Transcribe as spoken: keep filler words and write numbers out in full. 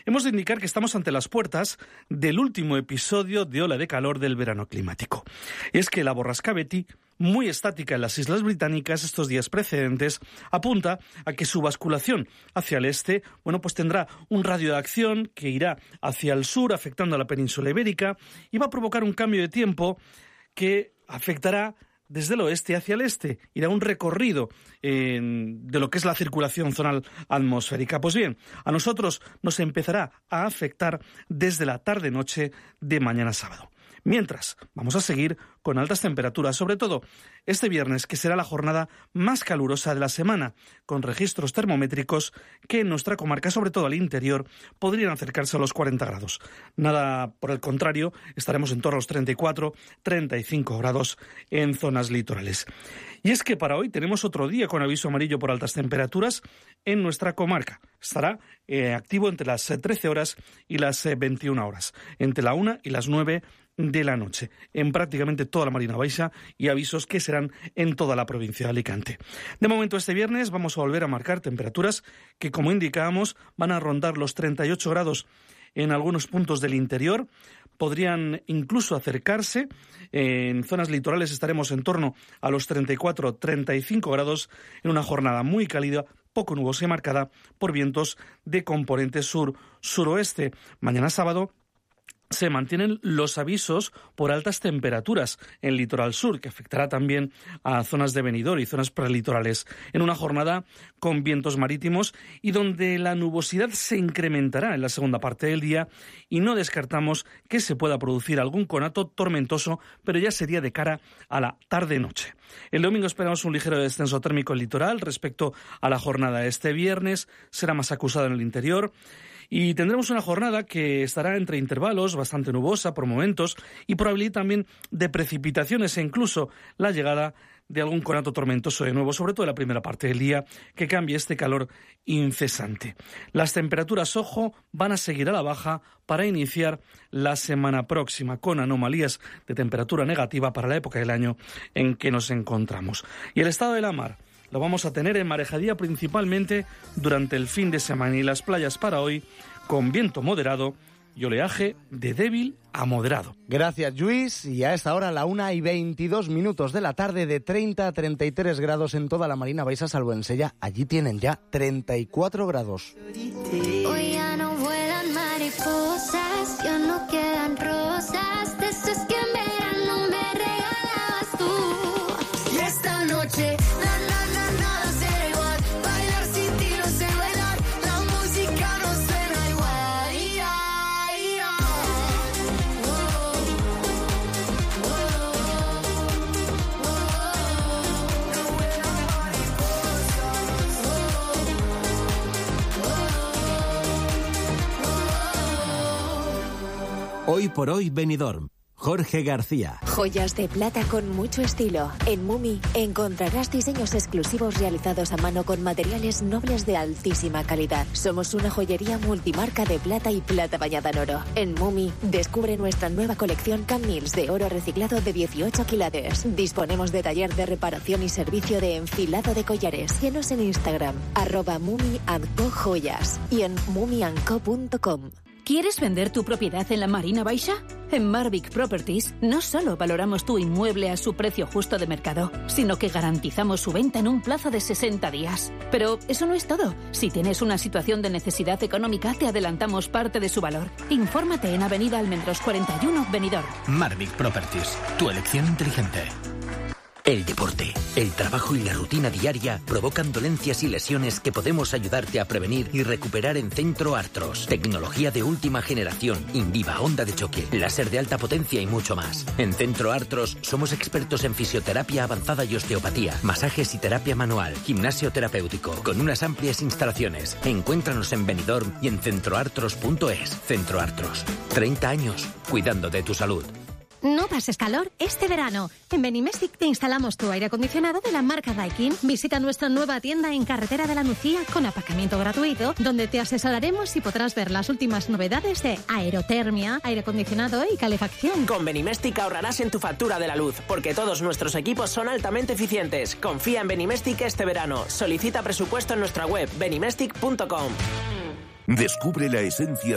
hemos de indicar que estamos ante las puertas del último episodio de ola de calor del verano climático. Y es que la borrasca Betty, muy estática en las Islas Británicas estos días precedentes, apunta a que su basculación hacia el este, bueno, pues tendrá un radio de acción que irá hacia el sur, afectando a la península ibérica, y va a provocar un cambio de tiempo que afectará desde el oeste hacia el este, irá un recorrido eh, de lo que es la circulación zonal atmosférica. Pues bien, a nosotros nos empezará a afectar desde la tarde-noche de mañana sábado. Mientras, vamos a seguir con altas temperaturas, sobre todo este viernes, que será la jornada más calurosa de la semana, con registros termométricos que en nuestra comarca, sobre todo al interior, podrían acercarse a los cuarenta grados. Nada por el contrario, estaremos en torno a los treinta y cuatro, treinta y cinco grados en zonas litorales. Y es que para hoy tenemos otro día con aviso amarillo por altas temperaturas en nuestra comarca. Estará eh, activo entre las trece horas y las eh, veintiuna horas, entre la una y las nueve de la noche, en prácticamente toda la Marina Baixa, y avisos que serán en toda la provincia de Alicante. De momento, este viernes vamos a volver a marcar temperaturas que, como indicábamos, van a rondar los treinta y ocho grados en algunos puntos del interior. Podrían incluso acercarse. En zonas litorales estaremos en torno a los treinta y cuatro, treinta y cinco grados en una jornada muy cálida, poco nubosa y marcada por vientos de componente sur-suroeste. Mañana sábado se mantienen los avisos por altas temperaturas en el litoral sur, que afectará también a zonas de Benidorm y zonas prelitorales, en una jornada con vientos marítimos y donde la nubosidad se incrementará en la segunda parte del día, y no descartamos que se pueda producir algún conato tormentoso, pero ya sería de cara a la tarde-noche. El domingo esperamos un ligero descenso térmico en el litoral respecto a la jornada de este viernes, será más acusado en el interior. Y tendremos una jornada que estará entre intervalos, bastante nubosa por momentos, y probabilidad también de precipitaciones e incluso la llegada de algún conato tormentoso de nuevo, sobre todo en la primera parte del día, que cambie este calor incesante. Las temperaturas, ojo, van a seguir a la baja para iniciar la semana próxima, con anomalías de temperatura negativa para la época del año en que nos encontramos. Y el estado de la mar lo vamos a tener en marejadía principalmente durante el fin de semana, y las playas para hoy con viento moderado y oleaje de débil a moderado. Gracias, Luis. Y a esta hora, la una y veintidós minutos de la tarde, de treinta a treinta y tres grados en toda la Marina Baixa, salvo en Sella. Allí tienen ya treinta y cuatro grados. Hoy ya no vuelan mariposas, ya no quedan rosas, de esas que en verano me regalabas tú. Y esta noche Hoy por hoy Benidorm. Jorge García. Joyas de plata con mucho estilo. En Mumi encontrarás diseños exclusivos realizados a mano con materiales nobles de altísima calidad. Somos una joyería multimarca de plata y plata bañada en oro. En Mumi descubre nuestra nueva colección Camils de oro reciclado de dieciocho quilates. Disponemos de taller de reparación y servicio de enfilado de collares. Síguenos en Instagram, arroba Mumi and Co Joyas, y en mumi and co punto com. ¿Quieres vender tu propiedad en la Marina Baixa? En Marvic Properties no solo valoramos tu inmueble a su precio justo de mercado, sino que garantizamos su venta en un plazo de sesenta días. Pero eso no es todo. Si tienes una situación de necesidad económica, te adelantamos parte de su valor. Infórmate en Avenida Almendros cuarenta y uno, Benidorm. Marvic Properties, tu elección inteligente. El deporte, el trabajo y la rutina diaria provocan dolencias y lesiones que podemos ayudarte a prevenir y recuperar en Centro Artros. Tecnología de última generación, Inviva, onda de choque, láser de alta potencia y mucho más. En Centro Artros somos expertos en fisioterapia avanzada y osteopatía, masajes y terapia manual, gimnasio terapéutico, con unas amplias instalaciones. Encuéntranos en Benidorm y en centroartros punto es. Centro Artros, treinta años cuidando de tu salud. No pases calor este verano. En Benimestic te instalamos tu aire acondicionado de la marca Daikin. Visita nuestra nueva tienda en Carretera de la Nucía con aparcamiento gratuito, donde te asesoraremos y podrás ver las últimas novedades de aerotermia, aire acondicionado y calefacción. Con Benimestic ahorrarás en tu factura de la luz, porque todos nuestros equipos son altamente eficientes. Confía en Benimestic este verano. Solicita presupuesto en nuestra web benimestic punto com. Descubre la esencia